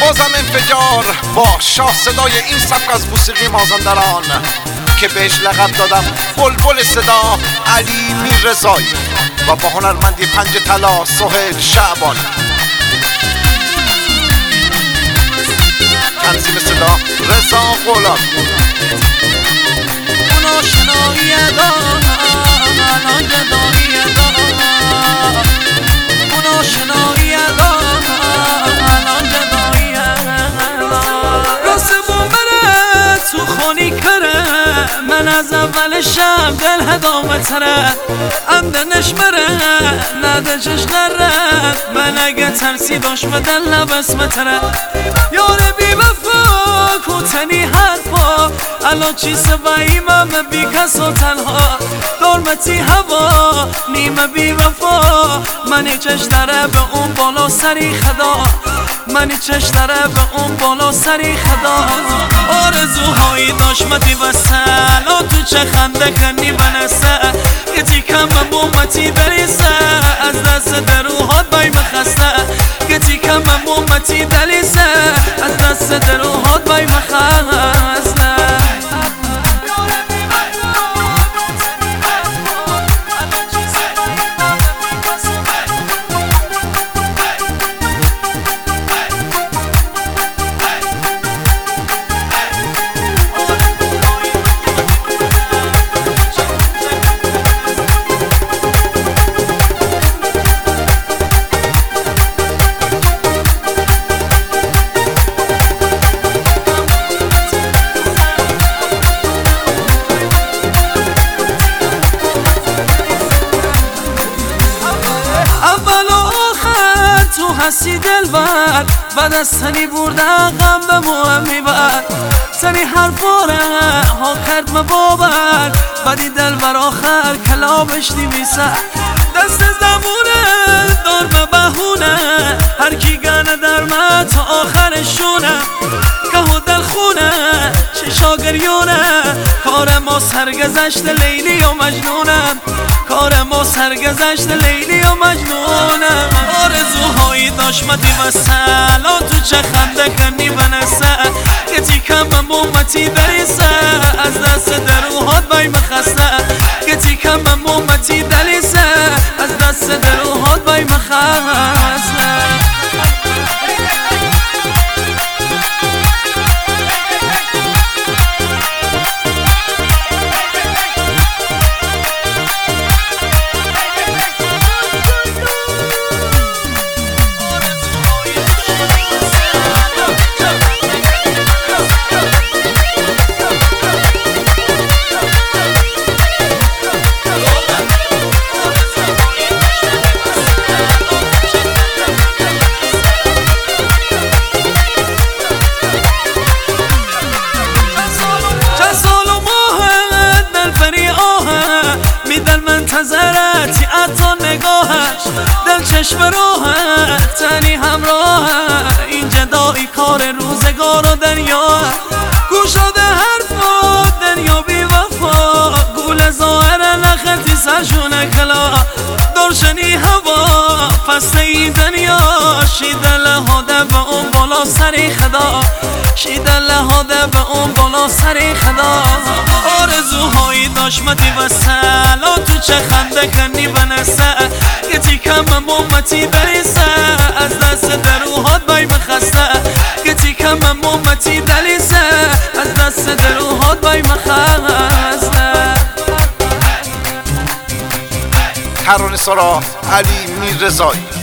بازم انفجار با شاه صدای این سبک از موسیقی مازندران که بهش لقب دادم بلبل صدا، علی میررضایی و با هنرمندی پنج طلا سهیل شعبان. تنظیم صدا رضا غلام. من از اول شب دل هدامه تره امدنش بره ندجش نرد من اگه ترسی داشت دل نبسمه تره یار بی وفا کوتنی حرفا الان چی سوایی من بی کس و تنها دارمتی هوا نیمه بی وفا منی چش داره به اون بالا سری خدا منی چش داره به اون بالا سری خدا آرزوهایی داشت متی وسل تو چه خنده کنی بنسه یه تیکم مومتی دلیسه از دست دروهات بای مخسته یه تیکم مومتی دلیسه از دست دروهات بای مخسته هستی دلبر بعد از تنی بردن غم به موهم میبر تنی حرفاره ها کرد مبابر بعدی دلبر آخر کلابش نیمیسه دست زمونه دار به بهونه هر کی گنه در من تا آخرشونه که و دل خونه چشا گریونه کار ما سرگذشت لیلی و مجنونه کار ما سرگذشت لیلی و مجنونه آرزوهایی داشت متی وسل تو چه خنده کنی بنسه یه تیکم مومتی دلیسه از دست دروهات بای مخسته یه تیکم مومتی دلیسه از دست دروهات بای مخسته منتظرتی عطا نگاهش دل چشم راهت تنی همراه این جدایی کار روزگار و دریا گوش داده حرفا دنیا بی وفا گول ظاهر نخطی سرشونه کلا درشنی هوا فسته این دنیا شیده لحاده به اون بالا سری خدا شیده لحاده به اون بالا سری خدا آرزوهایی داشت متی وسل تو چه خنده کنی بنسه یه تیکم مومتی دلیسه از دست دروهات بای مخسته یه تیکم مومتی دلیسه از دست دروهات بای مخسته. ترانه سرا علی میررضایی.